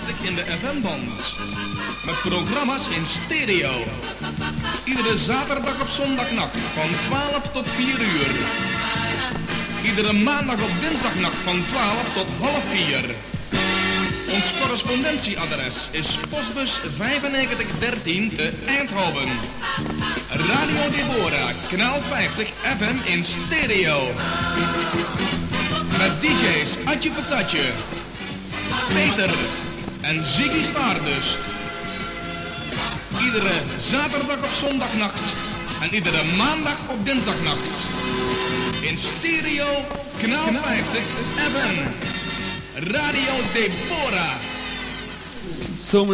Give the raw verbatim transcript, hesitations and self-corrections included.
vijftig in de F M-band. Met programma's in stereo. Iedere zaterdag op zondagnacht van twaalf tot vier uur. Iedere maandag op dinsdagnacht van twaalf tot half vier. Ons correspondentieadres is postbus vijfennegentig dertien te Eindhoven. Radio Deborah, kanaal vijftig F M in stereo. Met D J's Adje Patatje, Peter en Ziggy Stardust. Iedere zaterdag op zondagnacht en iedere maandag op dinsdagnacht. In stereo, kanaal vijftig F M. Radio Deborah.